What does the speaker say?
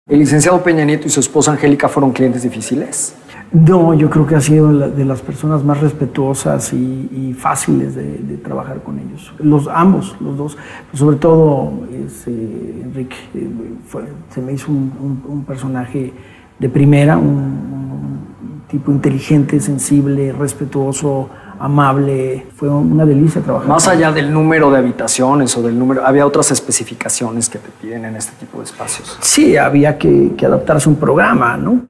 ¿El licenciado Peña Nieto y su esposa Angélica fueron clientes difíciles? No, yo creo que ha sido de las personas más respetuosas y fáciles de trabajar con ellos. Ambos, los dos. Sobre todo Enrique, se me hizo un personaje de primera, un tipo inteligente, sensible, respetuoso, amable. Fue una delicia trabajar. Más allá del número de habitaciones o del número, ¿había otras especificaciones que te piden en este tipo de espacios? Sí, había que adaptarse a un programa, ¿no?